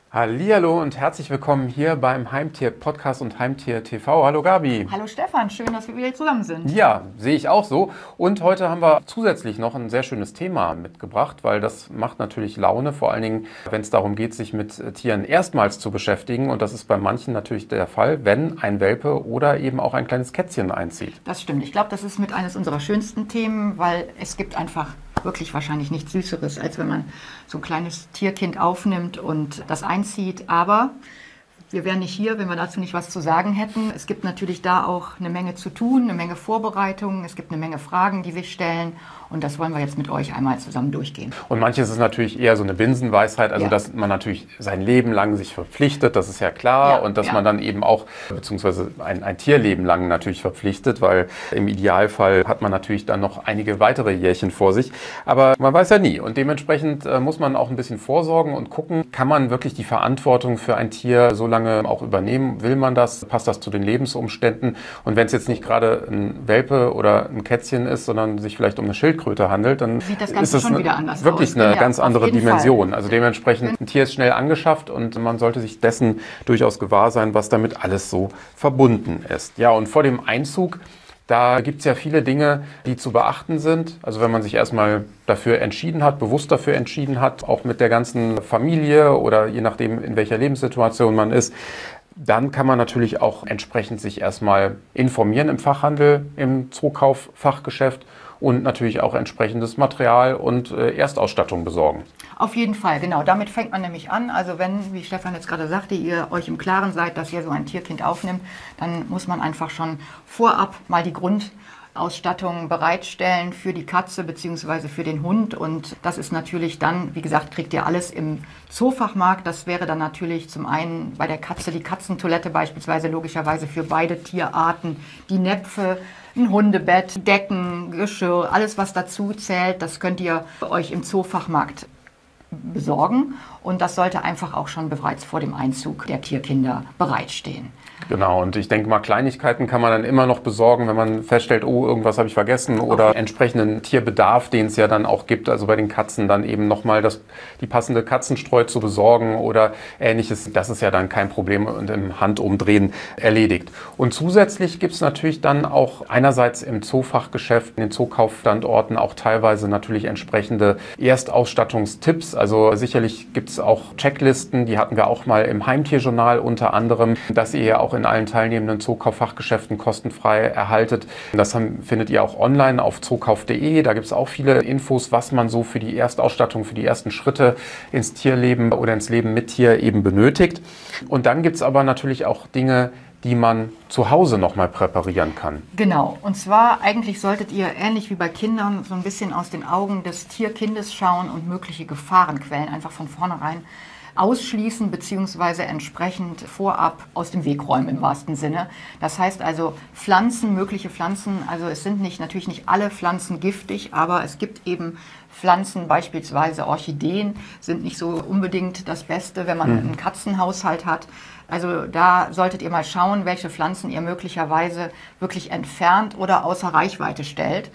Hallihallo und herzlich willkommen hier beim Heimtier-Podcast und Heimtier-TV. Hallo Gabi. Hallo Stefan, schön, dass wir wieder zusammen sind. Ja, sehe ich auch so. Und heute haben wir zusätzlich noch ein sehr schönes Thema mitgebracht, weil das macht natürlich Laune, vor allen Dingen, wenn es darum geht, sich mit Tieren erstmals zu beschäftigen. Und das ist bei manchen natürlich der Fall, wenn ein Welpe oder eben auch ein kleines Kätzchen einzieht. Das stimmt. Ich glaube, das ist mit eines unserer schönsten Themen, weil es gibt einfach wirklich wahrscheinlich nichts Süßeres, als wenn man so ein kleines Tierkind aufnimmt und das einzieht. Aber wir wären nicht hier, wenn wir dazu nicht was zu sagen hätten. Es gibt natürlich da auch eine Menge zu tun, eine Menge Vorbereitungen. Es gibt eine Menge Fragen, die sich stellen. Und das wollen wir jetzt mit euch einmal zusammen durchgehen. Und manches ist natürlich eher so eine Binsenweisheit, also dass man natürlich sein Leben lang sich verpflichtet, das ist ja klar. Und dass man dann eben auch, beziehungsweise ein Tierleben lang natürlich verpflichtet, weil im Idealfall hat man natürlich dann noch einige weitere Jährchen vor sich. Aber man weiß ja nie. Und dementsprechend muss man auch ein bisschen vorsorgen und gucken, kann man wirklich die Verantwortung für ein Tier so lange auch übernehmen? Will man das? Passt das zu den Lebensumständen? Und wenn es jetzt nicht gerade ein Welpe oder ein Kätzchen ist, sondern sich vielleicht um eine Schildkröte handelt, dann sieht das Ganze ist es schon wieder anders wirklich aus. eine ganz andere Dimension. Fall. Also dementsprechend, ein Tier ist schnell angeschafft und man sollte sich dessen durchaus gewahr sein, was damit alles so verbunden ist. Ja, und vor dem Einzug, da gibt es ja viele Dinge, die zu beachten sind. Also wenn man sich erstmal dafür entschieden hat, bewusst dafür entschieden hat, auch mit der ganzen Familie oder je nachdem, in welcher Lebenssituation man ist, dann kann man natürlich auch entsprechend sich erstmal informieren im Fachhandel, im Zookauf-Fachgeschäft und natürlich auch entsprechendes Material und Erstausstattung besorgen. Auf jeden Fall, genau. Damit fängt man nämlich an. Also wenn, wie Stefan jetzt gerade sagte, ihr euch im Klaren seid, dass ihr so ein Tierkind aufnimmt, dann muss man einfach schon vorab mal die Grundausstattung bereitstellen für die Katze bzw. für den Hund. Und das ist natürlich dann, wie gesagt, kriegt ihr alles im Zoofachmarkt. Das wäre dann natürlich zum einen bei der Katze die Katzentoilette beispielsweise logischerweise für beide Tierarten, die Näpfe, ein Hundebett, Decken, Geschirr, alles was dazu zählt, das könnt ihr euch im Zoofachmarkt besorgen. Und das sollte einfach auch schon bereits vor dem Einzug der Tierkinder bereitstehen. Genau, und ich denke mal, Kleinigkeiten kann man dann immer noch besorgen, wenn man feststellt, oh, irgendwas habe ich vergessen oder entsprechenden Tierbedarf, den es ja dann auch gibt, also bei den Katzen dann eben nochmal die passende Katzenstreu zu besorgen oder ähnliches, das ist ja dann kein Problem und im Handumdrehen erledigt. Und zusätzlich gibt es natürlich dann auch einerseits im Zoofachgeschäft, in den Zookaufstandorten auch teilweise natürlich entsprechende Erstausstattungstipps, also sicherlich gibt es auch Checklisten, die hatten wir auch mal im Heimtierjournal unter anderem, dass ihr ja auch in allen teilnehmenden Zookauffachgeschäften kostenfrei erhaltet. Das findet ihr auch online auf zookauf.de. Da gibt es auch viele Infos, was man so für die Erstausstattung, für die ersten Schritte ins Tierleben oder ins Leben mit Tier eben benötigt. Und dann gibt es aber natürlich auch Dinge, die man zu Hause nochmal präparieren kann. Genau, und zwar eigentlich solltet ihr ähnlich wie bei Kindern so ein bisschen aus den Augen des Tierkindes schauen und mögliche Gefahrenquellen einfach von vornherein ausschließen bzw. entsprechend vorab aus dem Weg räumen im wahrsten Sinne. Das heißt also Pflanzen, mögliche Pflanzen, also es sind natürlich nicht alle Pflanzen giftig, aber es gibt eben Pflanzen, beispielsweise Orchideen, sind nicht so unbedingt das Beste, wenn man einen Katzenhaushalt hat. Also da solltet ihr mal schauen, welche Pflanzen ihr möglicherweise wirklich entfernt oder außer Reichweite stellt.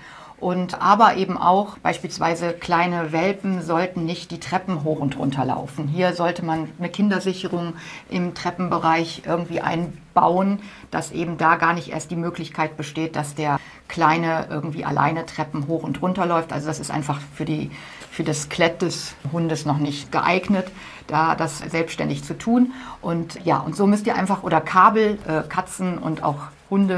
Aber eben auch beispielsweise kleine Welpen sollten nicht die Treppen hoch und runter laufen. Hier sollte man eine Kindersicherung im Treppenbereich irgendwie einbauen, dass eben da gar nicht erst die Möglichkeit besteht, dass der Kleine irgendwie alleine Treppen hoch und runter läuft. Also das ist einfach für das Skelett des Hundes noch nicht geeignet, da das selbstständig zu tun. Und ja, und so müsst ihr einfach, oder Kabel, Katzen und auch Hunde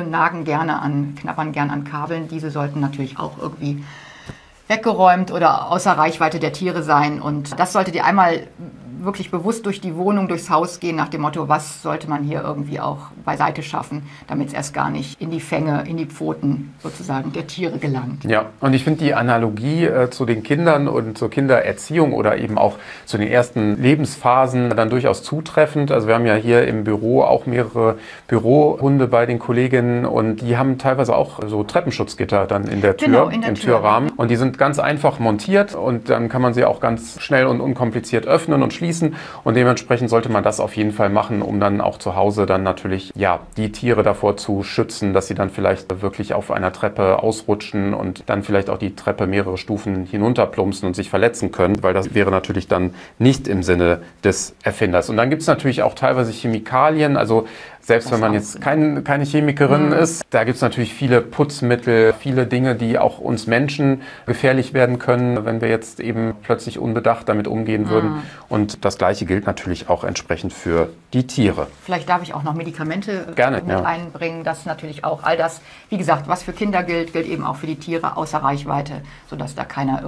knabbern gern an Kabeln. Diese sollten natürlich auch irgendwie weggeräumt oder außer Reichweite der Tiere sein. Und das solltet ihr einmal wirklich bewusst durch die Wohnung, durchs Haus gehen, nach dem Motto, was sollte man hier irgendwie auch beiseite schaffen, damit es erst gar nicht in die Fänge, in die Pfoten sozusagen der Tiere gelangt. Ja, und ich finde die Analogie zu den Kindern und zur Kindererziehung oder eben auch zu den ersten Lebensphasen dann durchaus zutreffend. Also wir haben ja hier im Büro auch mehrere Bürohunde bei den Kolleginnen und die haben teilweise auch so Treppenschutzgitter dann in der Tür, genau, im Türrahmen. Und die sind ganz einfach montiert und dann kann man sie auch ganz schnell und unkompliziert öffnen und schließen. ausschließen. Und dementsprechend sollte man das auf jeden Fall machen, um dann auch zu Hause dann natürlich ja die Tiere davor zu schützen, dass sie dann vielleicht wirklich auf einer Treppe ausrutschen und dann vielleicht auch die Treppe mehrere Stufen hinunterplumpsen und sich verletzen können, weil das wäre natürlich dann nicht im Sinne des Erfinders. Und dann gibt es natürlich auch teilweise Chemikalien, also selbst wenn man jetzt keine Chemikerin ist, da gibt es natürlich viele Putzmittel, viele Dinge, die auch uns Menschen gefährlich werden können, wenn wir jetzt eben plötzlich unbedacht damit umgehen würden. Und das Gleiche gilt natürlich auch entsprechend für die Tiere. Vielleicht darf ich auch noch Medikamente Gerne, mit einbringen. Das natürlich auch all das, wie gesagt, was für Kinder gilt, gilt eben auch für die Tiere außer Reichweite, sodass da keiner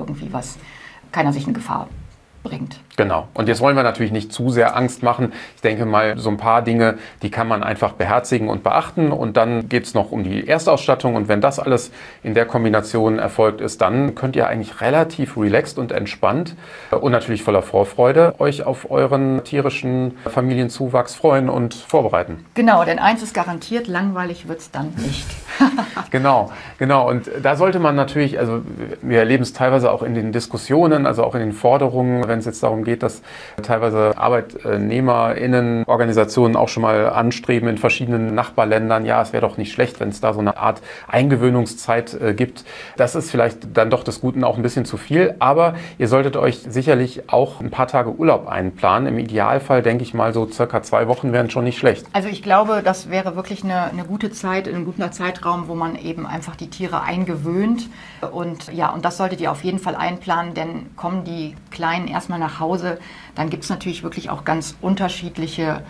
sich in Gefahr bringt. Genau. Und jetzt wollen wir natürlich nicht zu sehr Angst machen. Ich denke mal, so ein paar Dinge, die kann man einfach beherzigen und beachten. Und dann geht es noch um die Erstausstattung. Und wenn das alles in der Kombination erfolgt ist, dann könnt ihr eigentlich relativ relaxed und entspannt und natürlich voller Vorfreude euch auf euren tierischen Familienzuwachs freuen und vorbereiten. Genau, denn eins ist garantiert, langweilig wird es dann nicht. Genau. Und da sollte man natürlich, also wir erleben es teilweise auch in den Diskussionen, also auch in den Forderungen, wenn es jetzt darum geht, dass teilweise ArbeitnehmerInnen, Organisationen auch schon mal anstreben in verschiedenen Nachbarländern, ja, es wäre doch nicht schlecht, wenn es da so eine Art Eingewöhnungszeit gibt. Das ist vielleicht dann doch des Guten auch ein bisschen zu viel, aber ihr solltet euch sicherlich auch ein paar Tage Urlaub einplanen. Im Idealfall denke ich mal, so circa 2 Wochen wären schon nicht schlecht. Also ich glaube, das wäre wirklich eine gute Zeit, ein guter Zeitraum, wo man eben einfach die Tiere eingewöhnt. Und ja, und das solltet ihr auf jeden Fall einplanen, denn kommen die Kleinen erstmal nach Hause, dann gibt es natürlich wirklich auch ganz unterschiedliche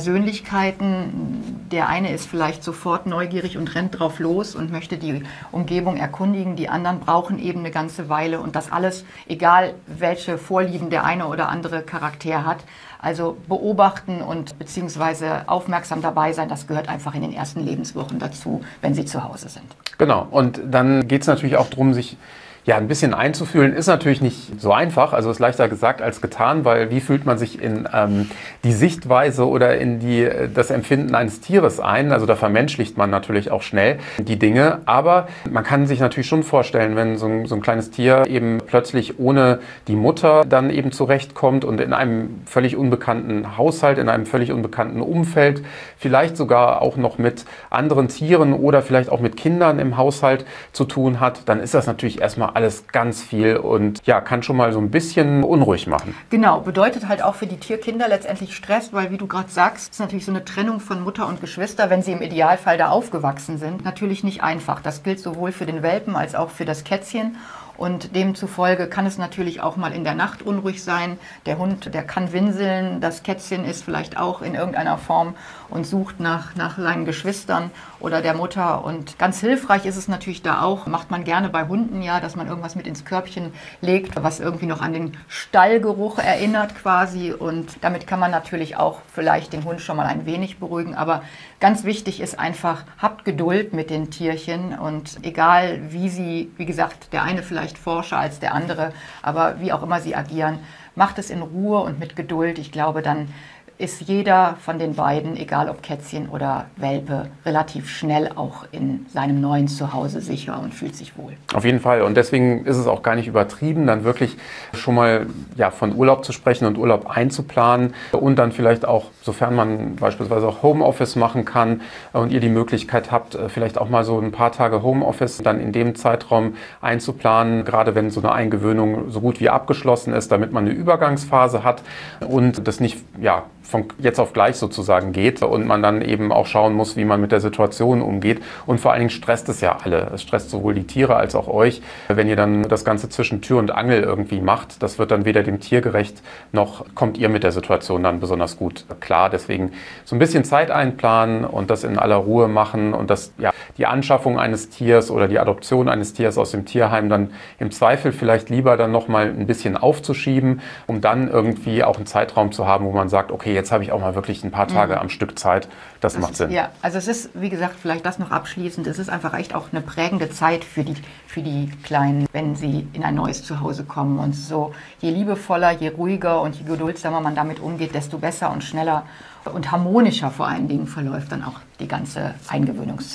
Persönlichkeiten. Der eine ist vielleicht sofort neugierig und rennt drauf los und möchte die Umgebung erkundigen. Die anderen brauchen eben eine ganze Weile und das alles, egal welche Vorlieben der eine oder andere Charakter hat. Also beobachten und beziehungsweise aufmerksam dabei sein, das gehört einfach in den ersten Lebenswochen dazu, wenn sie zu Hause sind. Genau, und dann geht es natürlich auch darum, sich ein bisschen einzufühlen, ist natürlich nicht so einfach, also ist leichter gesagt als getan, weil wie fühlt man sich in die Sichtweise oder in das Empfinden eines Tieres ein, also da vermenschlicht man natürlich auch schnell die Dinge, aber man kann sich natürlich schon vorstellen, wenn so ein kleines Tier eben plötzlich ohne die Mutter dann eben zurechtkommt und in einem völlig unbekannten Haushalt, in einem völlig unbekannten Umfeld, vielleicht sogar auch noch mit anderen Tieren oder vielleicht auch mit Kindern im Haushalt zu tun hat, dann ist das natürlich erstmal alles ganz viel und ja, kann schon mal so ein bisschen unruhig machen. Genau, bedeutet halt auch für die Tierkinder letztendlich Stress, weil wie du gerade sagst, ist natürlich so eine Trennung von Mutter und Geschwister, wenn sie im Idealfall da aufgewachsen sind, natürlich nicht einfach. Das gilt sowohl für den Welpen als auch für das Kätzchen. Und demzufolge kann es natürlich auch mal in der Nacht unruhig sein. Der Hund, der kann winseln, das Kätzchen ist vielleicht auch in irgendeiner Form und sucht nach seinen Geschwistern oder der Mutter. Und ganz hilfreich ist es natürlich da auch, macht man gerne bei Hunden ja, dass man irgendwas mit ins Körbchen legt, was irgendwie noch an den Stallgeruch erinnert quasi. Und damit kann man natürlich auch vielleicht den Hund schon mal ein wenig beruhigen. Aber ganz wichtig ist einfach, habt Geduld mit den Tierchen und egal wie gesagt, der eine vielleicht forscher als der andere, aber wie auch immer sie agieren, macht es in Ruhe und mit Geduld. Ich glaube, dann ist jeder von den beiden, egal ob Kätzchen oder Welpe, relativ schnell auch in seinem neuen Zuhause sicher und fühlt sich wohl. Auf jeden Fall. Und deswegen ist es auch gar nicht übertrieben, dann wirklich schon mal von Urlaub zu sprechen und Urlaub einzuplanen und dann vielleicht auch, sofern man beispielsweise auch Homeoffice machen kann und ihr die Möglichkeit habt, vielleicht auch mal so ein paar Tage Homeoffice dann in dem Zeitraum einzuplanen, gerade wenn so eine Eingewöhnung so gut wie abgeschlossen ist, damit man eine Übergangsphase hat und das nicht, von jetzt auf gleich sozusagen geht und man dann eben auch schauen muss, wie man mit der Situation umgeht. Und vor allen Dingen stresst es ja alle. Es stresst sowohl die Tiere als auch euch, wenn ihr dann das Ganze zwischen Tür und Angel irgendwie macht. Das wird dann weder dem Tier gerecht, noch kommt ihr mit der Situation dann besonders gut klar. Deswegen so ein bisschen Zeit einplanen und das in aller Ruhe machen und das, die Anschaffung eines Tiers oder die Adoption eines Tiers aus dem Tierheim dann im Zweifel vielleicht lieber dann nochmal ein bisschen aufzuschieben, um dann irgendwie auch einen Zeitraum zu haben, wo man sagt, okay, jetzt habe ich auch mal wirklich ein paar Tage am Stück Zeit. Das macht Sinn. Ja, also es ist, wie gesagt, vielleicht das noch abschließend, es ist einfach echt auch eine prägende Zeit für die Kleinen, wenn sie in ein neues Zuhause kommen. Und so, je liebevoller, je ruhiger und je geduldsamer man damit umgeht, desto besser und schneller und harmonischer vor allen Dingen verläuft dann auch die ganze Eingewöhnungszeit.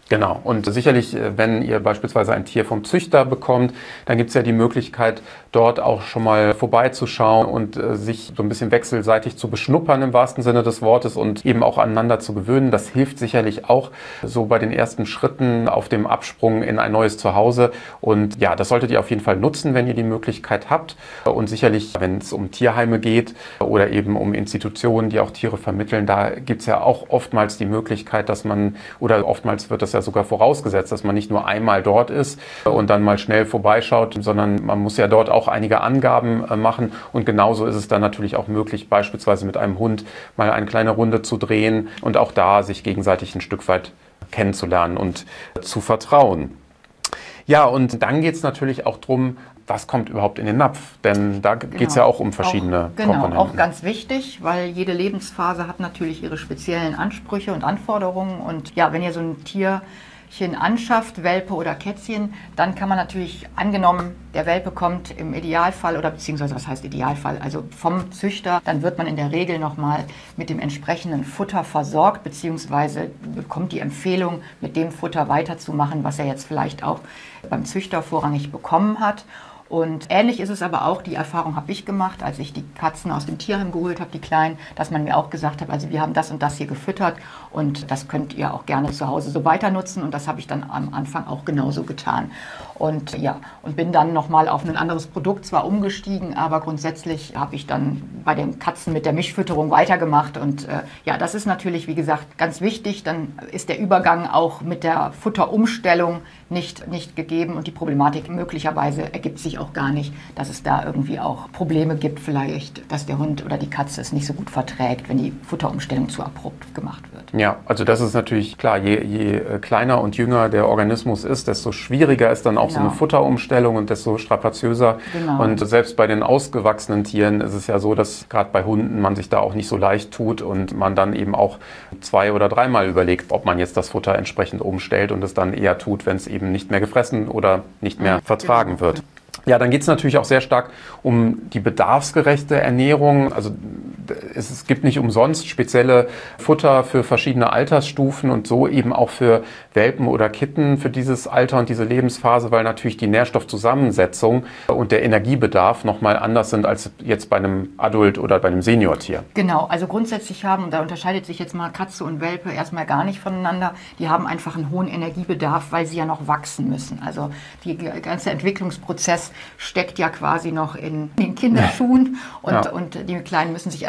Genau. Und sicherlich, wenn ihr beispielsweise ein Tier vom Züchter bekommt, dann gibt es ja die Möglichkeit, dort auch schon mal vorbeizuschauen und sich so ein bisschen wechselseitig zu beschnuppern im wahrsten Sinne des Wortes und eben auch aneinander zu gewöhnen. Das hilft sicherlich auch so bei den ersten Schritten auf dem Absprung in ein neues Zuhause. Und ja, das solltet ihr auf jeden Fall nutzen, wenn ihr die Möglichkeit habt. Und sicherlich, wenn es um Tierheime geht oder eben um Institutionen, die auch Tiere vermitteln, da gibt es ja auch oftmals die Möglichkeit, dass man, oder oftmals wird das ja sogar vorausgesetzt, dass man nicht nur einmal dort ist und dann mal schnell vorbeischaut, sondern man muss ja dort auch einige Angaben machen. Und genauso ist es dann natürlich auch möglich, beispielsweise mit einem Hund mal eine kleine Runde zu drehen und auch da sich gegenseitig ein Stück weit kennenzulernen und zu vertrauen. Ja, und dann geht es natürlich auch darum, was kommt überhaupt in den Napf? Denn da geht es ja auch um verschiedene Komponenten. Genau, auch ganz wichtig, weil jede Lebensphase hat natürlich ihre speziellen Ansprüche und Anforderungen. Und ja, wenn ihr so ein Tierchen anschafft, Welpe oder Kätzchen, dann kann man natürlich, angenommen, der Welpe kommt im Idealfall, oder beziehungsweise was heißt Idealfall, also vom Züchter, dann wird man in der Regel nochmal mit dem entsprechenden Futter versorgt, beziehungsweise bekommt die Empfehlung, mit dem Futter weiterzumachen, was er jetzt vielleicht auch beim Züchter vorrangig bekommen hat. Und ähnlich ist es aber auch, die Erfahrung habe ich gemacht, als ich die Katzen aus dem Tierheim geholt habe, die Kleinen, dass man mir auch gesagt hat, also wir haben das und das hier gefüttert und das könnt ihr auch gerne zu Hause so weiter nutzen, und das habe ich dann am Anfang auch genauso getan. Und ja, und bin dann nochmal auf ein anderes Produkt zwar umgestiegen, aber grundsätzlich habe ich dann bei den Katzen mit der Mischfütterung weitergemacht. Und ja, das ist natürlich, wie gesagt, ganz wichtig. Dann ist der Übergang auch mit der Futterumstellung nicht gegeben, und die Problematik möglicherweise ergibt sich auch gar nicht, dass es da irgendwie auch Probleme gibt, vielleicht, dass der Hund oder die Katze es nicht so gut verträgt, wenn die Futterumstellung zu abrupt gemacht wird. Ja, also das ist natürlich klar, je kleiner und jünger der Organismus ist, desto schwieriger ist dann auch so eine Futterumstellung und desto strapaziöser. Genau. Und selbst bei den ausgewachsenen Tieren ist es ja so, dass gerade bei Hunden man sich da auch nicht so leicht tut und man dann eben auch 2- oder 3-mal überlegt, ob man jetzt das Futter entsprechend umstellt und es dann eher tut, wenn es eben nicht mehr gefressen oder nicht mehr vertragen wird. Ja, dann geht es natürlich auch sehr stark um die bedarfsgerechte Ernährung. Also es gibt nicht umsonst spezielle Futter für verschiedene Altersstufen und so eben auch für Welpen oder Kitten für dieses Alter und diese Lebensphase, weil natürlich die Nährstoffzusammensetzung und der Energiebedarf nochmal anders sind als jetzt bei einem Adult oder bei einem Seniortier. Genau, also grundsätzlich und da unterscheidet sich jetzt mal Katze und Welpe erstmal gar nicht voneinander, die haben einfach einen hohen Energiebedarf, weil sie ja noch wachsen müssen. Also der ganze Entwicklungsprozess steckt ja quasi noch in den Kinderschuhen und die Kleinen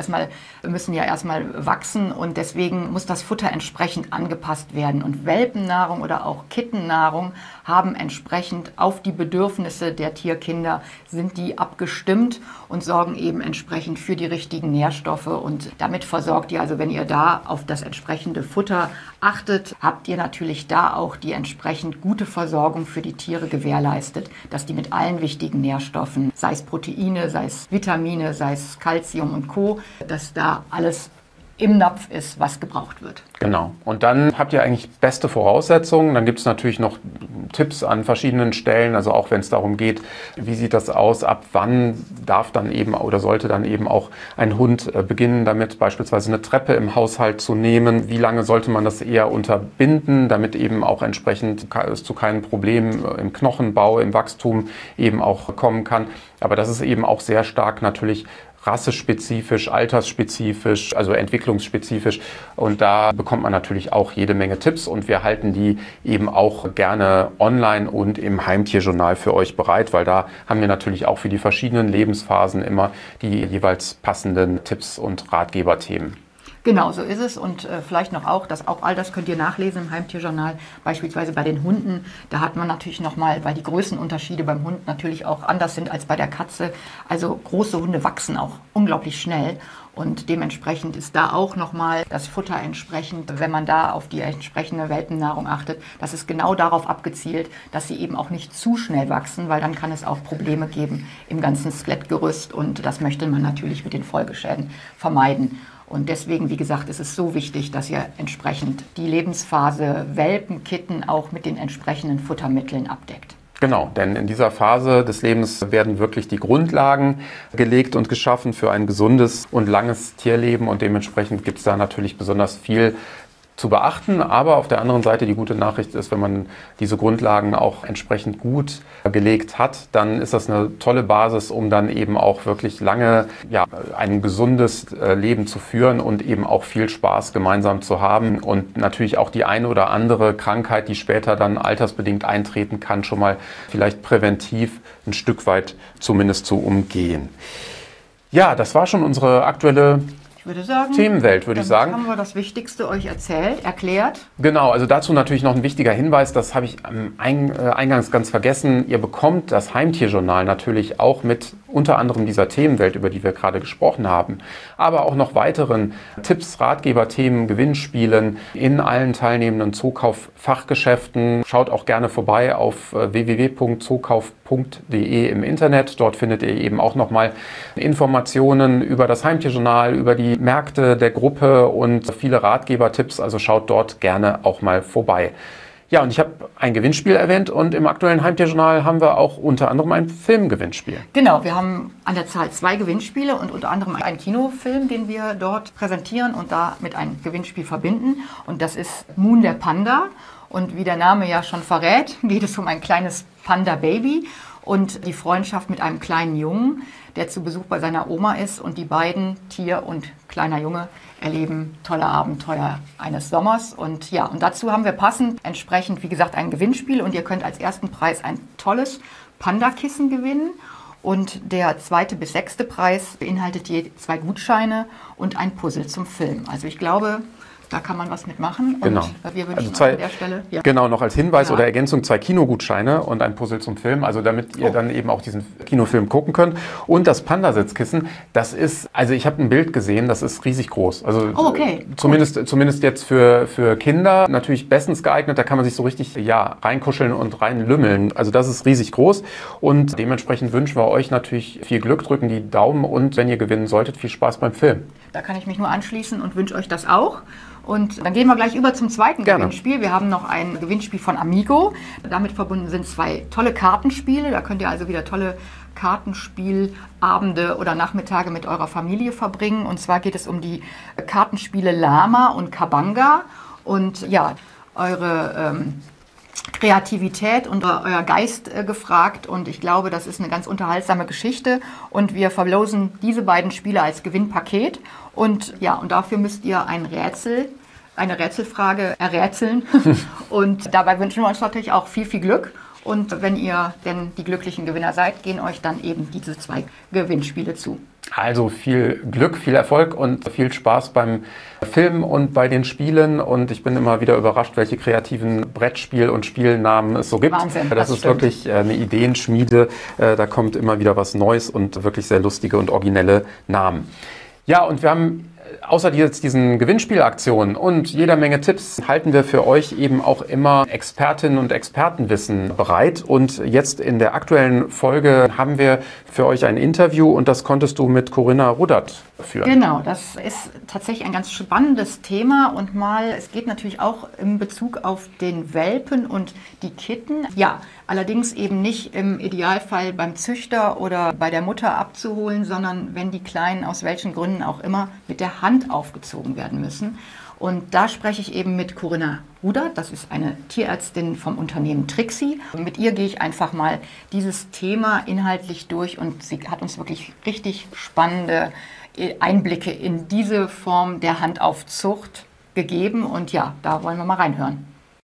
müssen ja erstmal wachsen, und deswegen muss das Futter entsprechend angepasst werden. Und Welpennahrung oder auch Kittennahrung haben entsprechend auf die Bedürfnisse der Tierkinder, sind die abgestimmt und sorgen eben entsprechend für die richtigen Nährstoffe, und damit versorgt ihr, also wenn ihr da auf das entsprechende Futter achtet, habt ihr natürlich da auch die entsprechend gute Versorgung für die Tiere gewährleistet, dass die mit allen wichtigen Nährstoffen, sei es Proteine, sei es Vitamine, sei es Calcium und Co., dass da alles im Napf ist, was gebraucht wird. Genau. Und dann habt ihr eigentlich beste Voraussetzungen. Dann gibt es natürlich noch Tipps an verschiedenen Stellen, also auch wenn es darum geht, wie sieht das aus, ab wann darf dann eben oder sollte dann eben auch ein Hund beginnen, damit beispielsweise eine Treppe im Haushalt zu nehmen. Wie lange sollte man das eher unterbinden, damit eben auch entsprechend es zu keinen Problemen im Knochenbau, im Wachstum eben auch kommen kann. Aber das ist eben auch sehr stark natürlich rassespezifisch, altersspezifisch, also entwicklungsspezifisch, und da bekommt man natürlich auch jede Menge Tipps, und wir halten die eben auch gerne online und im Heimtierjournal für euch bereit, weil da haben wir natürlich auch für die verschiedenen Lebensphasen immer die jeweils passenden Tipps und Ratgeberthemen. Genau, so ist es, und vielleicht noch auch all das könnt ihr nachlesen im Heimtierjournal, beispielsweise bei den Hunden. Da hat man natürlich nochmal, weil die Größenunterschiede beim Hund natürlich auch anders sind als bei der Katze. Also große Hunde wachsen auch unglaublich schnell, und dementsprechend ist da auch nochmal das Futter entsprechend, wenn man da auf die entsprechende Welpennahrung achtet, das ist genau darauf abgezielt, dass sie eben auch nicht zu schnell wachsen, weil dann kann es auch Probleme geben im ganzen Skelettgerüst, und das möchte man natürlich mit den Folgeschäden vermeiden. Und deswegen, wie gesagt, ist es so wichtig, dass ihr entsprechend die Lebensphase Welpen, Kitten auch mit den entsprechenden Futtermitteln abdeckt. Genau, denn in dieser Phase des Lebens werden wirklich die Grundlagen gelegt und geschaffen für ein gesundes und langes Tierleben, und dementsprechend gibt es da natürlich besonders viel zu beachten. Aber auf der anderen Seite die gute Nachricht ist, wenn man diese Grundlagen auch entsprechend gut gelegt hat, dann ist das eine tolle Basis, um dann eben auch wirklich lange ein gesundes Leben zu führen und eben auch viel Spaß gemeinsam zu haben und natürlich auch die eine oder andere Krankheit, die später dann altersbedingt eintreten kann, schon mal vielleicht präventiv ein Stück weit zumindest zu umgehen. Ja, das war schon unsere aktuelle Themenwelt, würde ich sagen. Haben wir das Wichtigste euch erklärt. Genau, also dazu natürlich noch ein wichtiger Hinweis, das habe ich eingangs ganz vergessen. Ihr bekommt das Heimtierjournal natürlich auch mit unter anderem dieser Themenwelt, über die wir gerade gesprochen haben, aber auch noch weiteren Tipps, Ratgeberthemen, Gewinnspielen in allen teilnehmenden Zookauf-Fachgeschäften. Schaut auch gerne vorbei auf www.zookauf.de im Internet. Dort findet ihr eben auch nochmal Informationen über das Heimtierjournal, über die Märkte der Gruppe und viele Ratgebertipps. Also schaut dort gerne auch mal vorbei. Ja, und ich habe ein Gewinnspiel erwähnt und im aktuellen Heimtierjournal haben wir auch unter anderem ein Filmgewinnspiel. Genau, wir haben an der Zahl 2 Gewinnspiele und unter anderem einen Kinofilm, den wir dort präsentieren und damit ein Gewinnspiel verbinden. Und das ist Moon der Panda. Und wie der Name ja schon verrät, geht es um ein kleines Panda-Baby und die Freundschaft mit einem kleinen Jungen, der zu Besuch bei seiner Oma ist. Und die beiden, Tier und kleiner Junge, erleben tolle Abenteuer eines Sommers. Und ja, und dazu haben wir passend entsprechend, wie gesagt, ein Gewinnspiel. Und ihr könnt als ersten Preis ein tolles Panda-Kissen gewinnen. Und der 2. bis 6. Preis beinhaltet je 2 Gutscheine und ein Puzzle zum Film. Also ich glaube, da kann man was mitmachen. Genau. Und wir wünschen also an der Stelle. Ja. Genau, noch als Hinweis oder Ergänzung 2 Kinogutscheine und ein Puzzle zum Film. Also damit ihr dann eben auch diesen Kinofilm gucken könnt. Und das Panda-Sitzkissen, das ist, also ich habe ein Bild gesehen, das ist riesig groß. Also zumindest jetzt für Kinder natürlich bestens geeignet. Da kann man sich so richtig reinkuscheln und reinlümmeln. Also das ist riesig groß. Und dementsprechend wünschen wir euch natürlich viel Glück, drücken die Daumen und wenn ihr gewinnen solltet, viel Spaß beim Film. Da kann ich mich nur anschließen und wünsche euch das auch. Und dann gehen wir gleich über zum zweiten Gewinnspiel. Wir haben noch ein Gewinnspiel von Amigo. Damit verbunden sind 2 tolle Kartenspiele. Da könnt ihr also wieder tolle Kartenspielabende oder Nachmittage mit eurer Familie verbringen. Und zwar geht es um die Kartenspiele Lama und Kabanga. Und ja, eure Kreativität und euer Geist gefragt. Und ich glaube, das ist eine ganz unterhaltsame Geschichte. Und wir verlosen diese beiden Spiele als Gewinnpaket. Und ja, und dafür müsst ihr eine Rätselfrage errätseln. Und dabei wünschen wir uns natürlich auch viel, viel Glück. Und wenn ihr denn die glücklichen Gewinner seid, gehen euch dann eben diese 2 Gewinnspiele zu. Also viel Glück, viel Erfolg und viel Spaß beim Film und bei den Spielen. Und ich bin immer wieder überrascht, welche kreativen Brettspiel- und Spielnamen es so gibt. Wahnsinn, das ist stimmt. Wirklich eine Ideenschmiede. Da kommt immer wieder was Neues und wirklich sehr lustige und originelle Namen. Ja, und wir haben außer jetzt diesen Gewinnspielaktionen und jeder Menge Tipps halten wir für euch eben auch immer Expertinnen und Expertenwissen bereit. Und jetzt in der aktuellen Folge haben wir für euch ein Interview und das konntest du mit Corinna Rudert führen. Genau, das ist tatsächlich ein ganz spannendes Thema und es geht natürlich auch in Bezug auf den Welpen und die Kitten. Ja, allerdings eben nicht im Idealfall beim Züchter oder bei der Mutter abzuholen, sondern wenn die Kleinen aus welchen Gründen auch immer mit der Hand aufgezogen werden müssen. Und da spreche ich eben mit Corinna Rudert, das ist eine Tierärztin vom Unternehmen Trixie. Mit ihr gehe ich einfach mal dieses Thema inhaltlich durch und sie hat uns wirklich richtig spannende Einblicke in diese Form der Handaufzucht gegeben. Und ja, da wollen wir mal reinhören.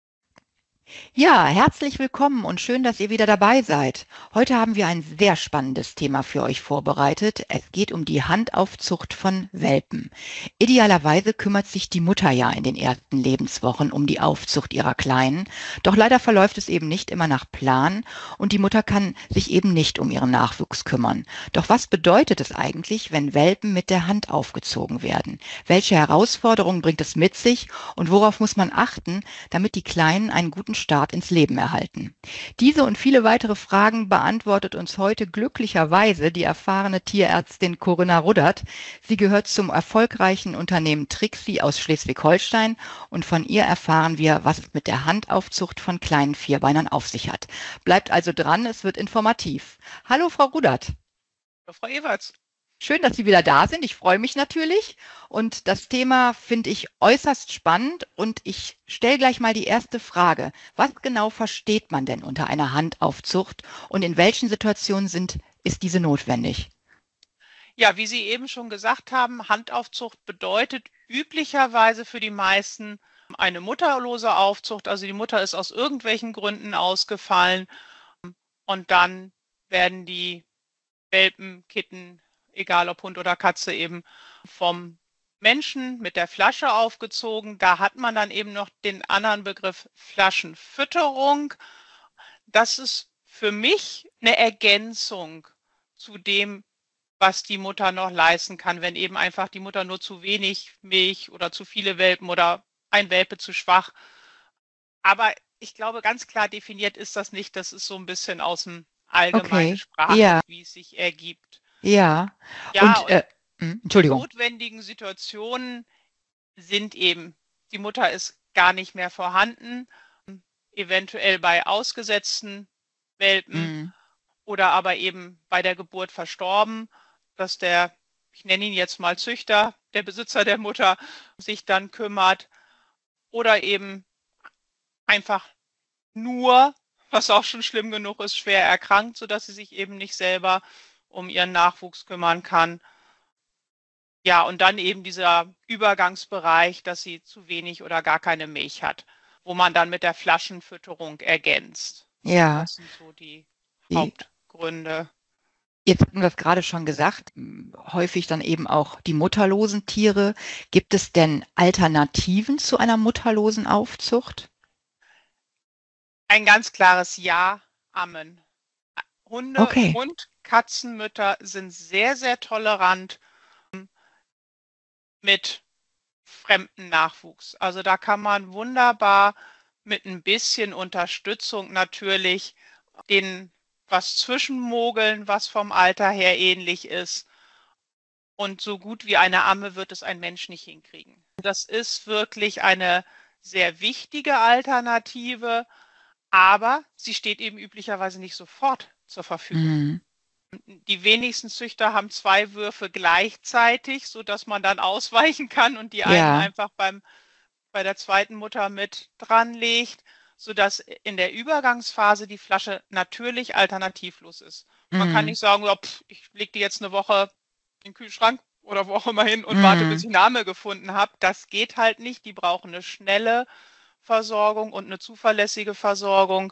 Ja, herzlich willkommen und schön, dass ihr wieder dabei seid. Heute haben wir ein sehr spannendes Thema für euch vorbereitet. Es geht um die Handaufzucht von Welpen. Idealerweise kümmert sich die Mutter ja in den ersten Lebenswochen um die Aufzucht ihrer Kleinen. Doch leider verläuft es eben nicht immer nach Plan und die Mutter kann sich eben nicht um ihren Nachwuchs kümmern. Doch was bedeutet es eigentlich, wenn Welpen mit der Hand aufgezogen werden? Welche Herausforderungen bringt es mit sich und worauf muss man achten, damit die Kleinen einen guten Start ins Leben erhalten? Diese und viele weitere Fragen beantwortet uns heute glücklicherweise die erfahrene Tierärztin Corinna Rudert. Sie gehört zum erfolgreichen Unternehmen Trixie aus Schleswig-Holstein und von ihr erfahren wir, was es mit der Handaufzucht von kleinen Vierbeinern auf sich hat. Bleibt also dran, es wird informativ. Hallo Frau Rudert. Frau Everts. Schön, dass Sie wieder da sind. Ich freue mich natürlich. Und das Thema finde ich äußerst spannend. Und ich stelle gleich mal die erste Frage. Was genau versteht man denn unter einer Handaufzucht und in welchen Situationen ist diese notwendig? Ja, wie Sie eben schon gesagt haben, Handaufzucht bedeutet üblicherweise für die meisten eine mutterlose Aufzucht. Also die Mutter ist aus irgendwelchen Gründen ausgefallen und dann werden die Welpen, Kitten, egal ob Hund oder Katze, eben vom Menschen mit der Flasche aufgezogen. Da hat man dann eben noch den anderen Begriff Flaschenfütterung. Das ist für mich eine Ergänzung zu dem, was die Mutter noch leisten kann, wenn eben einfach die Mutter nur zu wenig Milch oder zu viele Welpen oder ein Welpe zu schwach. Aber ich glaube, ganz klar definiert ist das nicht. Das ist so ein bisschen aus dem allgemeinen Okay, ja, Sprachlich, wie es sich ergibt. ja. Ja, Und, und die Entschuldigung. notwendigen Situationen sind eben, die Mutter ist gar nicht mehr vorhanden, eventuell bei ausgesetzten Welpen Mm, oder aber eben bei der Geburt verstorben, dass ich nenne ihn jetzt mal Züchter, der Besitzer der Mutter, sich dann kümmert oder eben einfach nur, was auch schon schlimm genug ist, schwer erkrankt, sodass sie sich eben nicht selber um ihren Nachwuchs kümmern kann. Ja, und dann eben dieser Übergangsbereich, dass sie zu wenig oder gar keine Milch hat, wo man dann mit der Flaschenfütterung ergänzt. ja, Das sind so die die, Hauptgründe. jetzt hatten wir es gerade schon gesagt, häufig dann eben auch die mutterlosen Tiere. Gibt es denn Alternativen zu einer mutterlosen Aufzucht? Ein ganz klares Ja, Amen. Hunde- Okay. und Katzenmütter sind sehr, sehr tolerant mit fremden Nachwuchs. Also da kann man wunderbar mit ein bisschen Unterstützung natürlich denen was zwischenmogeln, was vom Alter her ähnlich ist. Und so gut wie eine Amme wird es ein Mensch nicht hinkriegen. Das ist wirklich eine sehr wichtige Alternative, aber sie steht eben üblicherweise nicht sofort zur Verfügung. Mhm. Die wenigsten Züchter haben 2 Würfe gleichzeitig, sodass man dann ausweichen kann und die einen Ja. einfach bei der zweiten Mutter mit dran legt, sodass in der Übergangsphase die Flasche natürlich alternativlos ist. Man kann Mhm. nicht sagen, ja, ich lege die jetzt eine Woche in den Kühlschrank oder wo auch immer hin und warte, bis Mhm. ich einen Name gefunden habe. Das geht halt nicht. Die brauchen eine schnelle Versorgung und eine zuverlässige Versorgung.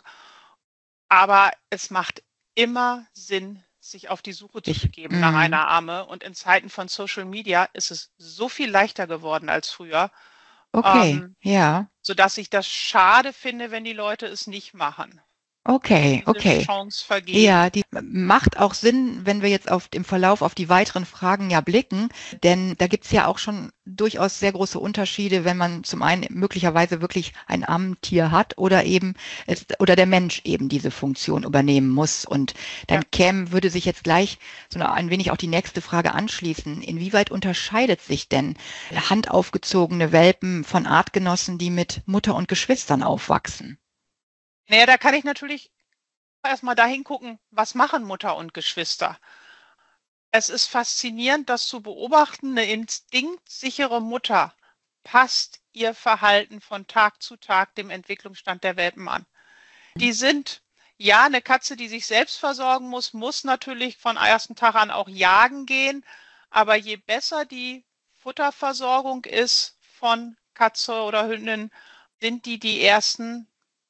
Aber es macht immer Sinn, sich auf die Suche zu begeben nach Mhm. einer Amme. Und in Zeiten von Social Media ist es so viel leichter geworden als früher, Okay. ähm, Ja. sodass ich das schade finde, wenn die Leute es nicht machen, Okay. diese Okay. Chance Ja, vergeben. die macht auch Sinn, wenn wir jetzt im Verlauf auf die weiteren Fragen ja blicken, denn da gibt's ja auch schon durchaus sehr große Unterschiede, wenn man zum einen möglicherweise wirklich ein Ammentier hat oder eben oder der Mensch eben diese Funktion übernehmen muss. Und dann Ja. würde sich jetzt gleich ein wenig auch die nächste Frage anschließen. Inwieweit unterscheidet sich denn handaufgezogene Welpen von Artgenossen, die mit Mutter und Geschwistern aufwachsen? Naja, da kann ich natürlich erstmal dahin gucken, was machen Mutter und Geschwister. Es ist faszinierend, das zu beobachten. Eine instinktsichere Mutter passt ihr Verhalten von Tag zu Tag dem Entwicklungsstand der Welpen an. Die sind, ja, eine Katze, die sich selbst versorgen muss, muss natürlich von ersten Tag an auch jagen gehen. Aber je besser die Futterversorgung ist von Katze oder Hündin, sind die ersten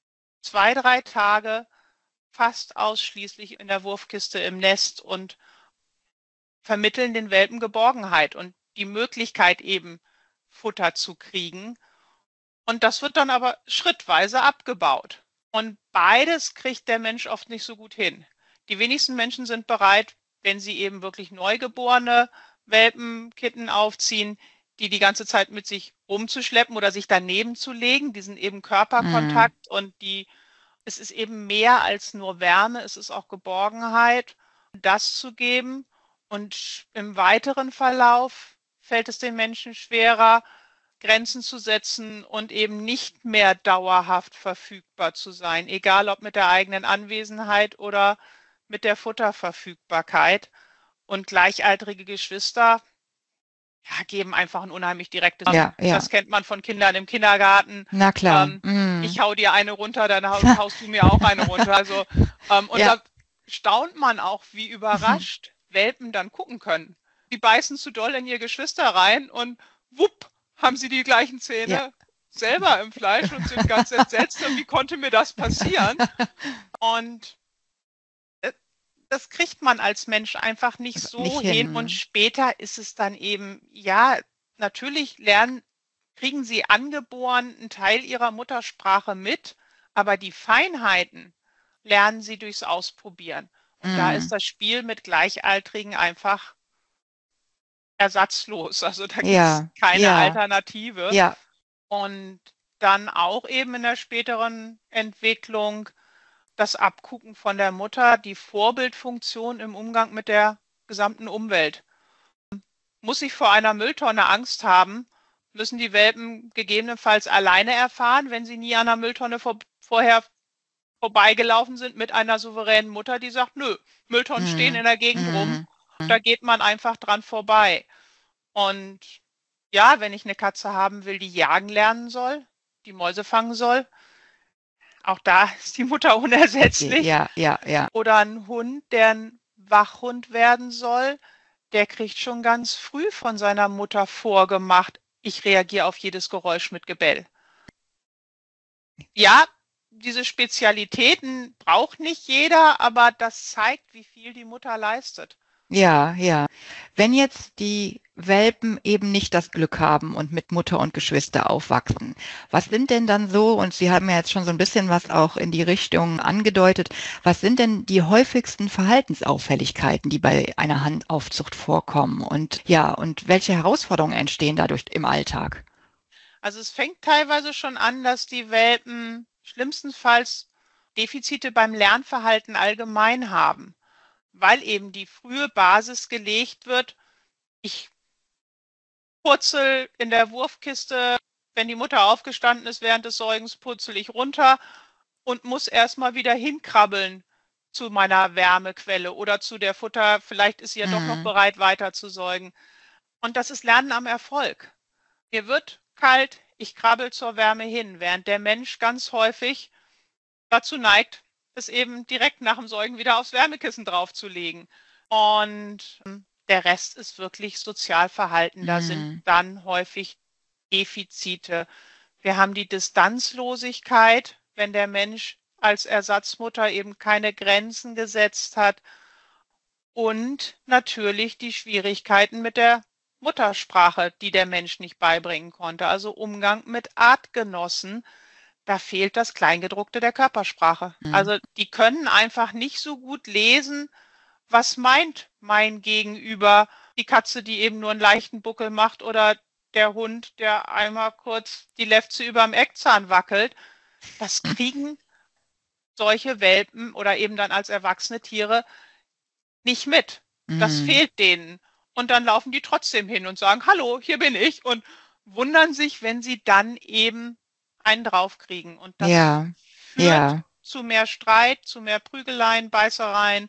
2, 3 Tage fast ausschließlich in der Wurfkiste im Nest und vermitteln den Welpen Geborgenheit und die Möglichkeit eben Futter zu kriegen. Und das wird dann aber schrittweise abgebaut. Und beides kriegt der Mensch oft nicht so gut hin. Die wenigsten Menschen sind bereit, wenn sie eben wirklich neugeborene Welpenkitten aufziehen, die ganze Zeit mit sich rumzuschleppen oder sich daneben zu legen, diesen eben Mhm. Körperkontakt und es ist eben mehr als nur Wärme, es ist auch Geborgenheit, das zu geben. Und im weiteren Verlauf fällt es den Menschen schwerer, Grenzen zu setzen und eben nicht mehr dauerhaft verfügbar zu sein, egal ob mit der eigenen Anwesenheit oder mit der Futterverfügbarkeit. Und gleichaltrige Geschwister geben einfach ein unheimlich direktes. Ja, ja. Das kennt man von Kindern im Kindergarten. Na klar. Ich hau dir eine runter, dann haust du mir auch eine runter. Also, und Ja. da staunt man auch, wie überrascht Welpen dann gucken können. Die beißen zu doll in ihr Geschwister rein und wupp, haben sie die gleichen Zähne selber im Fleisch und sind ganz entsetzt. Und wie konnte mir das passieren? Und das kriegt man als Mensch einfach nicht so Nicht hin. hin. Und später ist es dann eben, natürlich kriegen sie angeboren einen Teil ihrer Muttersprache mit, aber die Feinheiten lernen sie durchs Ausprobieren. Und da ist das Spiel mit Gleichaltrigen einfach ersatzlos. Also da gibt es keine Alternative. Ja. Und dann auch eben in der späteren Entwicklung das Abgucken von der Mutter, die Vorbildfunktion im Umgang mit der gesamten Umwelt. Muss ich vor einer Mülltonne Angst haben, müssen die Welpen gegebenenfalls alleine erfahren, wenn sie nie an einer Mülltonne vorher vorbeigelaufen sind mit einer souveränen Mutter, die sagt, nö, Mülltonnen stehen in der Gegend rum, da geht man einfach dran vorbei. Und ja, wenn ich eine Katze haben will, die jagen lernen soll, die Mäuse fangen soll, auch da ist die Mutter unersetzlich. Ja. Oder ein Hund, der ein Wachhund werden soll, der kriegt schon ganz früh von seiner Mutter vorgemacht, ich reagiere auf jedes Geräusch mit Gebell. Ja, diese Spezialitäten braucht nicht jeder, aber das zeigt, wie viel die Mutter leistet. Ja. Wenn jetzt die Welpen eben nicht das Glück haben und mit Mutter und Geschwister aufwachsen, was sind denn dann so, und Sie haben ja jetzt schon so ein bisschen was auch in die Richtung angedeutet, was sind denn die häufigsten Verhaltensauffälligkeiten, die bei einer Handaufzucht vorkommen? Und welche Herausforderungen entstehen dadurch im Alltag? Also es fängt teilweise schon an, dass die Welpen schlimmstenfalls Defizite beim Lernverhalten allgemein haben, weil eben die frühe Basis gelegt wird. Ich purzel in der Wurfkiste, wenn die Mutter aufgestanden ist während des Säugens, purzel ich runter und muss erstmal wieder hinkrabbeln zu meiner Wärmequelle oder zu der Futter. Vielleicht ist sie ja doch noch bereit, weiter zu säugen. Und das ist Lernen am Erfolg. Mir wird kalt, ich krabbel zur Wärme hin, während der Mensch ganz häufig dazu neigt, es eben direkt nach dem Säugen wieder aufs Wärmekissen draufzulegen. Und der Rest ist wirklich Sozialverhalten. Da sind dann häufig Defizite. Wir haben die Distanzlosigkeit, wenn der Mensch als Ersatzmutter eben keine Grenzen gesetzt hat. Und natürlich die Schwierigkeiten mit der Muttersprache, die der Mensch nicht beibringen konnte. Also Umgang mit Artgenossen. Da fehlt das Kleingedruckte der Körpersprache. Also die können einfach nicht so gut lesen, was meint mein Gegenüber, die Katze, die eben nur einen leichten Buckel macht oder der Hund, der einmal kurz die Lefze überm Eckzahn wackelt. Das kriegen solche Welpen oder eben dann als erwachsene Tiere nicht mit. Das fehlt denen. Und dann laufen die trotzdem hin und sagen, hallo, hier bin ich, und wundern sich, wenn sie dann eben einen draufkriegen. Und das führt zu mehr Streit, zu mehr Prügeleien, Beißereien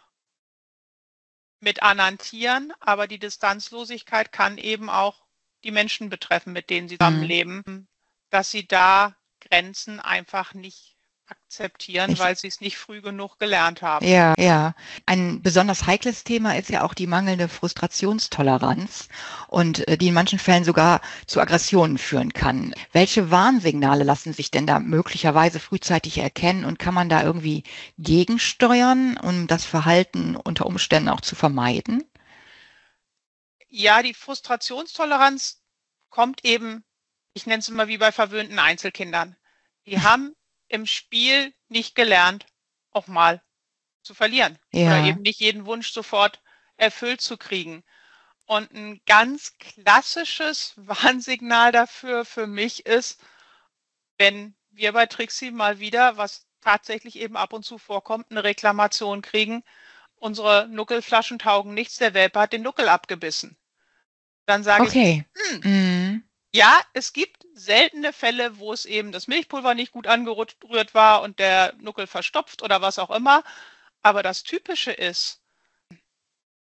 mit anderen Tieren. Aber die Distanzlosigkeit kann eben auch die Menschen betreffen, mit denen sie zusammenleben, dass sie da Grenzen einfach nicht akzeptieren, weil sie es nicht früh genug gelernt haben. Ja. Ein besonders heikles Thema ist ja auch die mangelnde Frustrationstoleranz und die in manchen Fällen sogar zu Aggressionen führen kann. Welche Warnsignale lassen sich denn da möglicherweise frühzeitig erkennen und kann man da irgendwie gegensteuern, um das Verhalten unter Umständen auch zu vermeiden? Ja, die Frustrationstoleranz kommt eben, ich nenne es immer wie bei verwöhnten Einzelkindern. Die haben im Spiel nicht gelernt, auch mal zu verlieren oder eben nicht jeden Wunsch sofort erfüllt zu kriegen. Und ein ganz klassisches Warnsignal dafür für mich ist, wenn wir bei Trixie mal wieder, was tatsächlich eben ab und zu vorkommt, eine Reklamation kriegen, unsere Nuckelflaschen taugen nichts, der Welpe hat den Nuckel abgebissen. Dann sage ich, ja, es gibt seltene Fälle, wo es eben das Milchpulver nicht gut angerührt war und der Nuckel verstopft oder was auch immer. Aber das Typische ist,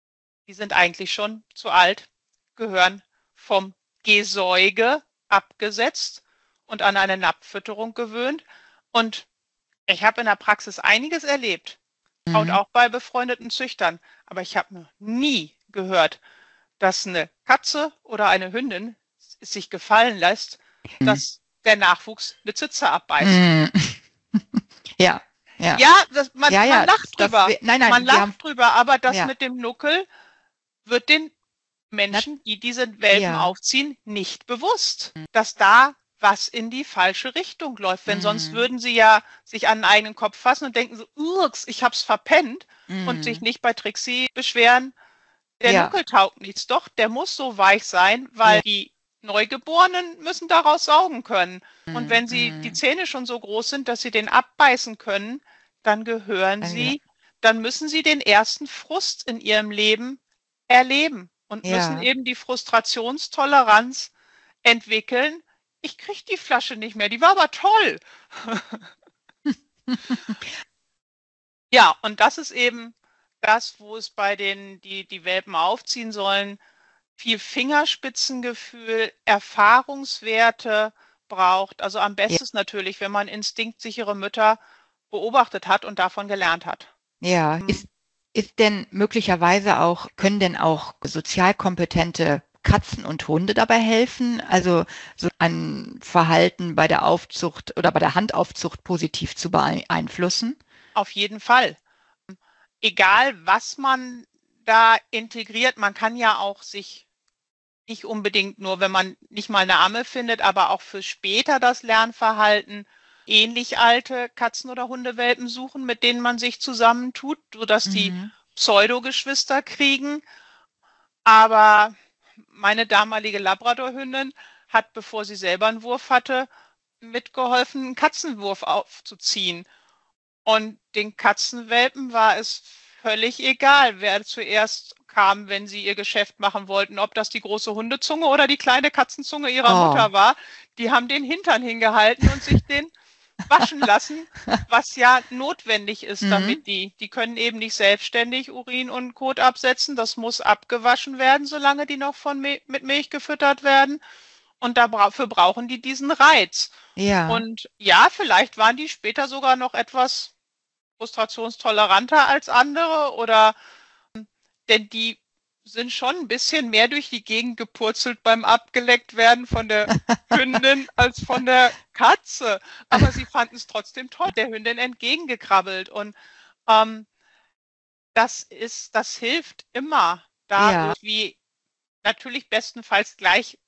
die sind eigentlich schon zu alt, gehören vom Gesäuge abgesetzt und an eine Napffütterung gewöhnt. Und ich habe in der Praxis einiges erlebt und Mhm. auch bei befreundeten Züchtern. Aber ich habe noch nie gehört, dass eine Katze oder eine Hündin es sich gefallen lässt, dass der Nachwuchs eine Zitze abbeißt. Mhm. Ja, ja. Ja, Ja, man ja, lacht drüber. nein, Man nein, wir haben, lacht drüber, aber das ja, mit dem Nuckel wird den na, Menschen, die diese Welpen ja, aufziehen, nicht bewusst, dass da was in die falsche Richtung läuft. Wenn sonst mhm. würden sie ja sich an den eigenen Kopf fassen und denken so, Urks, ich hab's verpennt und sich Mhm. nicht bei Trixie beschweren, der Ja, Nuckel taugt nichts. Doch, der muss so weich sein, ja, weil die Neugeborenen müssen daraus saugen können. Und mhm. wenn die Mhm. Zähne schon so groß sind, dass sie den abbeißen können, dann Dann, dann müssen sie den ersten Frust in ihrem Leben erleben und müssen ja. eben die Frustrationstoleranz entwickeln. Ich kriege die Flasche nicht mehr, die war aber toll. Ja, und das ist eben das, wo es bei denen, die Welpen aufziehen sollen, viel Fingerspitzengefühl, Erfahrungswerte braucht. Also am Ja, besten ist natürlich, wenn man instinktsichere Mütter beobachtet hat und davon gelernt hat. ja. Ist denn möglicherweise auch, können denn auch sozial kompetente Katzen und Hunde dabei helfen, also so ein Verhalten bei der Aufzucht oder bei der Handaufzucht positiv zu beeinflussen? Auf jeden Fall. Egal, was man da integriert, man kann ja auch sich nicht unbedingt nur, wenn man nicht mal eine Amme findet, aber auch für später das Lernverhalten ähnlich alte Katzen- oder Hundewelpen suchen, mit denen man sich zusammentut, sodass die Mhm. Pseudogeschwister kriegen. Aber meine damalige Labradorhündin hat, bevor sie selber einen Wurf hatte, mitgeholfen, einen Katzenwurf aufzuziehen. Und den Katzenwelpen war es völlig egal, wer zuerst kam, wenn sie ihr Geschäft machen wollten, ob das die große Hundezunge oder die kleine Katzenzunge ihrer Oh. Mutter war. Die haben den Hintern hingehalten und sich den waschen lassen, was ja notwendig ist, Mhm. damit die können eben nicht selbstständig Urin und Kot absetzen. Das muss abgewaschen werden, solange die noch mit Milch gefüttert werden. Und dafür brauchen die diesen Reiz. Ja. Und ja, vielleicht waren die später sogar noch etwas frustrationstoleranter als andere oder denn die sind schon ein bisschen mehr durch die Gegend gepurzelt beim abgeleckt werden von der Hündin als von der Katze. Aber sie fanden es trotzdem toll, der Hündin entgegengekrabbelt. Und ähm, das hilft immer, da Ja. irgendwie natürlich bestenfalls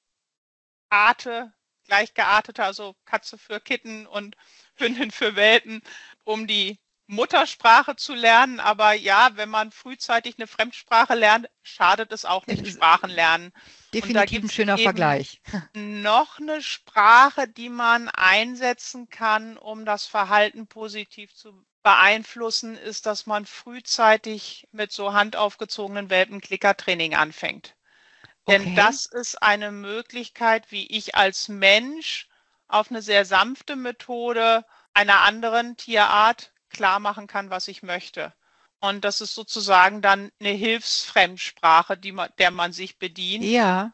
gleich geartete, also Katze für Kitten und Hündin für Welpen, um die Muttersprache zu lernen. Aber ja, wenn man frühzeitig eine Fremdsprache lernt, schadet es auch nicht Ist Sprachen lernen. Und da definitiv ein gibt es schöner eben Vergleich. noch eine Sprache, die man einsetzen kann, um das Verhalten positiv zu beeinflussen, ist, dass man frühzeitig mit so handaufgezogenen Welpen Klickertraining anfängt. Denn Okay. das ist eine Möglichkeit, wie ich als Mensch auf eine sehr sanfte Methode einer anderen Tierart klar machen kann, was ich möchte. Und das ist sozusagen dann eine Hilfsfremdsprache, der man sich bedient. Ja.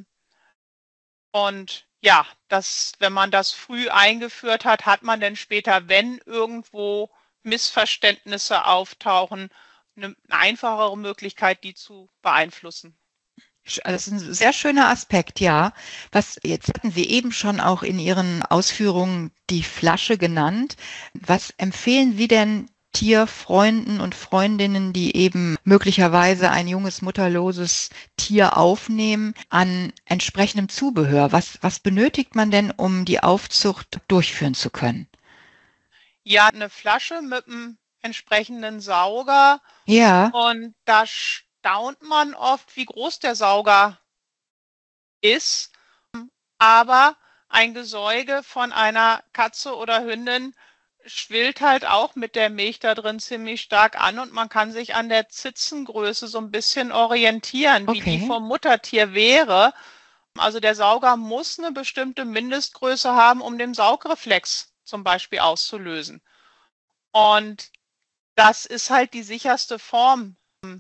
Und ja, wenn man das früh eingeführt hat, hat man dann später, wenn irgendwo Missverständnisse auftauchen, eine einfachere Möglichkeit, die zu beeinflussen. Das ist ein sehr schöner Aspekt, ja. Jetzt hatten Sie eben schon auch in Ihren Ausführungen die Flasche genannt. Was empfehlen Sie denn Tierfreunden und Freundinnen, die eben möglicherweise ein junges, mutterloses Tier aufnehmen, an entsprechendem Zubehör? Was benötigt man denn, um die Aufzucht durchführen zu können? Ja, eine Flasche mit einem entsprechenden Sauger Ja, und da staunt man oft, wie groß der Sauger ist, aber ein Gesäuge von einer Katze oder Hündin schwillt halt auch mit der Milch da drin ziemlich stark an und man kann sich an der Zitzengröße so ein bisschen orientieren, wie die okay. vom Muttertier wäre. Also der Sauger muss eine bestimmte Mindestgröße haben, um den Saugreflex zum Beispiel auszulösen. Und das ist halt die sicherste Form,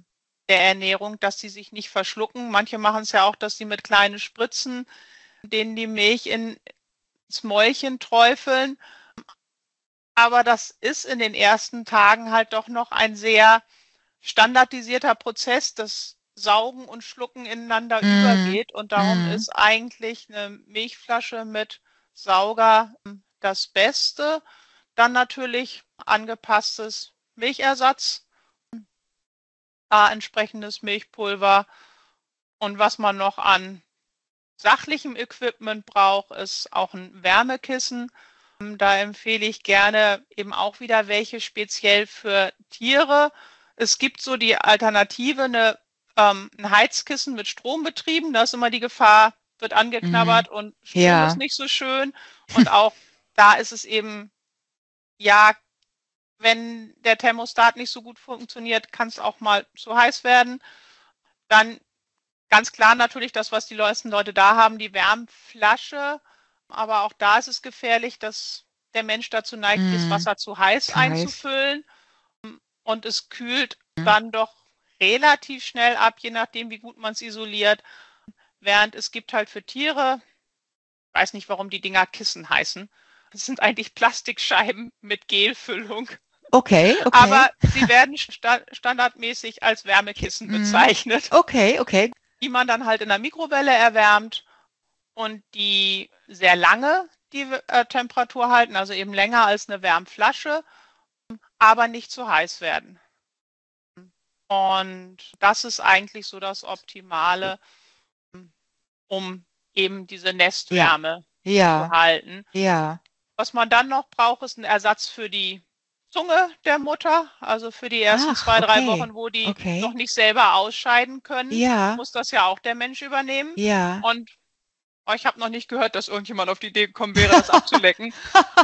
der Ernährung, dass sie sich nicht verschlucken. Manche machen es ja auch, dass sie mit kleinen Spritzen, denen die Milch ins Mäulchen träufeln. Aber das ist in den ersten Tagen halt doch noch ein sehr standardisierter Prozess, das Saugen und Schlucken ineinander übergeht. Und darum ist eigentlich eine Milchflasche mit Sauger das Beste. Dann natürlich angepasstes Milchersatz, entsprechendes Milchpulver. Und was man noch an sachlichem Equipment braucht, ist auch ein Wärmekissen. Da empfehle ich gerne eben auch wieder welche speziell für Tiere. Es gibt so die Alternative, ein Heizkissen mit Strom betrieben. Da ist immer die Gefahr, wird angeknabbert und Strom ist nicht so schön. Und auch da ist es eben, ja, wenn der Thermostat nicht so gut funktioniert, kann es auch mal zu heiß werden. Dann ganz klar natürlich das, was die meisten Leute da haben, die Wärmflasche. Aber auch da ist es gefährlich, dass der Mensch dazu neigt, das Wasser zu heiß einzufüllen. Und es kühlt dann doch relativ schnell ab, je nachdem, wie gut man es isoliert. Während es gibt halt für Tiere, ich weiß nicht, warum die Dinger Kissen heißen. Das sind eigentlich Plastikscheiben mit Gelfüllung. Okay. Aber sie werden standardmäßig als Wärmekissen bezeichnet. Okay. Die man dann halt in der Mikrowelle erwärmt und die sehr lange die Temperatur halten, also eben länger als eine Wärmflasche, aber nicht zu heiß werden. Und das ist eigentlich so das Optimale, um eben diese Nestwärme zu halten. Ja. Was man dann noch braucht, ist ein Ersatz für die Zunge der Mutter, also für die ersten 2-3 Wochen, wo die noch nicht selber ausscheiden können, muss das ja auch der Mensch übernehmen. Ja. Und ich habe noch nicht gehört, dass irgendjemand auf die Idee gekommen wäre, das abzulecken.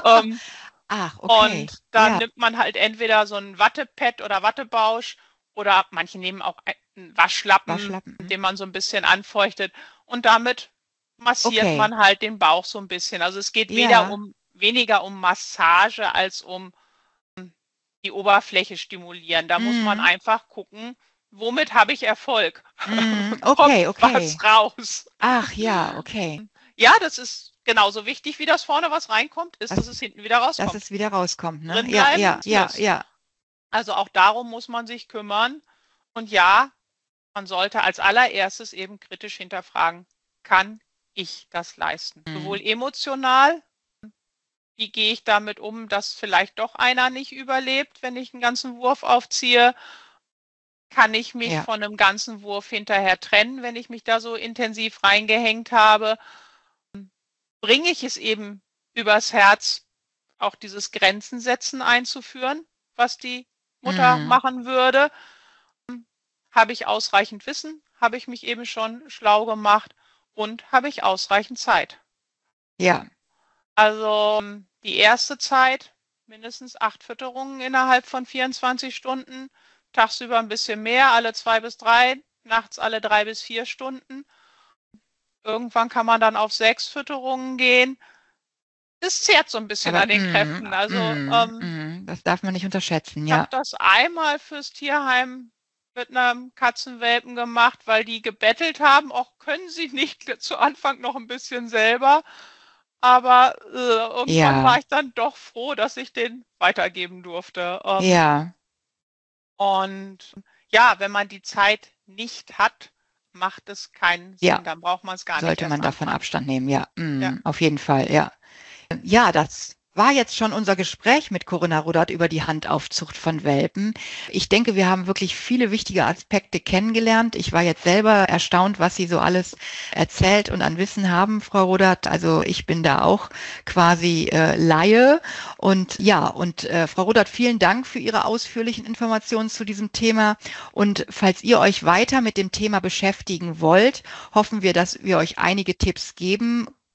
Und dann nimmt man halt entweder so ein Wattepad oder Wattebausch oder manche nehmen auch einen Waschlappen, den man so ein bisschen anfeuchtet und damit massiert man halt den Bauch so ein bisschen. Also es geht weniger um Massage als um die Oberfläche stimulieren. Da muss man einfach gucken, womit habe ich Erfolg? Kommt was raus? Ach ja, okay. Ja, das ist genauso wichtig, wie das vorne was reinkommt, ist, dass es hinten wieder rauskommt. Dass es wieder rauskommt, ne? Ja. Also auch darum muss man sich kümmern. Und ja, man sollte als allererstes eben kritisch hinterfragen, kann ich das leisten? Sowohl emotional, wie gehe ich damit um, dass vielleicht doch einer nicht überlebt, wenn ich einen ganzen Wurf aufziehe? Kann ich mich von einem ganzen Wurf hinterher trennen, wenn ich mich da so intensiv reingehängt habe? Bringe ich es eben übers Herz, auch dieses Grenzen setzen einzuführen, was die Mutter machen würde? Habe ich ausreichend Wissen? Habe ich mich eben schon schlau gemacht? Und habe ich ausreichend Zeit? Ja. Also die erste Zeit, mindestens 8 Fütterungen innerhalb von 24 Stunden, tagsüber ein bisschen mehr, alle 2 bis 3, nachts alle 3 bis 4 Stunden. Irgendwann kann man dann auf 6 Fütterungen gehen. Das zehrt so ein bisschen an den Kräften. Also das darf man nicht unterschätzen. Ich habe das einmal fürs Tierheim mit einem Katzenwelpen gemacht, weil die gebettelt haben, auch können sie nicht zu Anfang noch ein bisschen selber. Aber irgendwann war ich dann doch froh, dass ich den weitergeben durfte. Und ja, wenn man die Zeit nicht hat, macht es keinen Sinn. Dann braucht man es gar nicht. Sollte man davon Abstand nehmen, auf jeden Fall, Ja, das war jetzt schon unser Gespräch mit Corinna Rudert über die Handaufzucht von Welpen. Ich denke, wir haben wirklich viele wichtige Aspekte kennengelernt. Ich war jetzt selber erstaunt, was Sie so alles erzählt und an Wissen haben, Frau Rudert. Also ich bin da auch quasi Laie. Und Frau Rudert, vielen Dank für Ihre ausführlichen Informationen zu diesem Thema. Und falls ihr euch weiter mit dem Thema beschäftigen wollt, hoffen wir, dass wir euch einige Tipps geben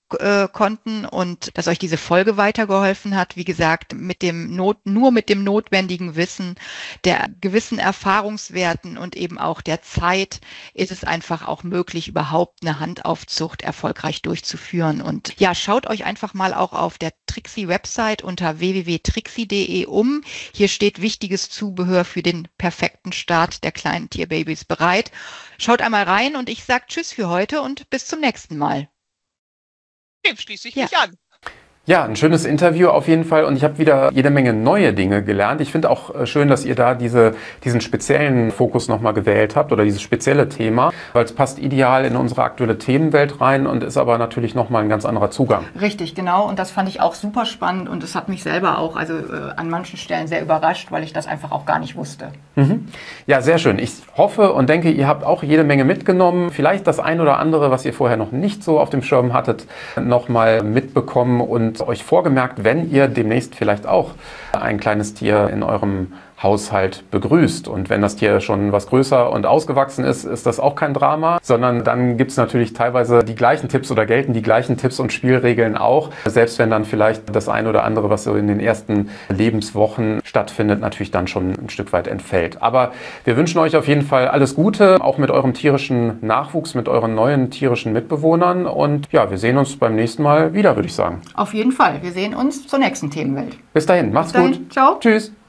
konnten und dass euch diese Folge weitergeholfen hat. Wie gesagt, nur mit dem notwendigen Wissen, der gewissen Erfahrungswerten und eben auch der Zeit ist es einfach auch möglich, überhaupt eine Handaufzucht erfolgreich durchzuführen. Und ja, schaut euch einfach mal auch auf der Trixie-Website unter www.trixie.de um. Hier steht wichtiges Zubehör für den perfekten Start der kleinen Tierbabys bereit. Schaut einmal rein und ich sage Tschüss für heute und bis zum nächsten Mal. Dem schließe ich mich an. Ja, ein schönes Interview auf jeden Fall und ich habe wieder jede Menge neue Dinge gelernt. Ich finde auch schön, dass ihr da diesen speziellen Fokus nochmal gewählt habt oder dieses spezielle Thema, weil es passt ideal in unsere aktuelle Themenwelt rein und ist aber natürlich nochmal ein ganz anderer Zugang. Richtig, genau. Und das fand ich auch super spannend und es hat mich selber auch an manchen Stellen sehr überrascht, weil ich das einfach auch gar nicht wusste. Mhm. Ja, sehr schön. Ich hoffe und denke, ihr habt auch jede Menge mitgenommen. Vielleicht das ein oder andere, was ihr vorher noch nicht so auf dem Schirm hattet, nochmal mitbekommen und euch vorgemerkt, wenn ihr demnächst vielleicht auch ein kleines Tier in eurem Haushalt begrüßt. Und wenn das Tier schon was größer und ausgewachsen ist, ist das auch kein Drama, sondern dann gibt es natürlich teilweise die gleichen Tipps oder gelten die gleichen Tipps und Spielregeln auch, selbst wenn dann vielleicht das ein oder andere, was so in den ersten Lebenswochen stattfindet, natürlich dann schon ein Stück weit entfällt. Aber wir wünschen euch auf jeden Fall alles Gute, auch mit eurem tierischen Nachwuchs, mit euren neuen tierischen Mitbewohnern und ja, wir sehen uns beim nächsten Mal wieder, würde ich sagen. Auf jeden Fall. Wir sehen uns zur nächsten Themenwelt. Bis dahin, macht's gut. Ciao. Tschüss.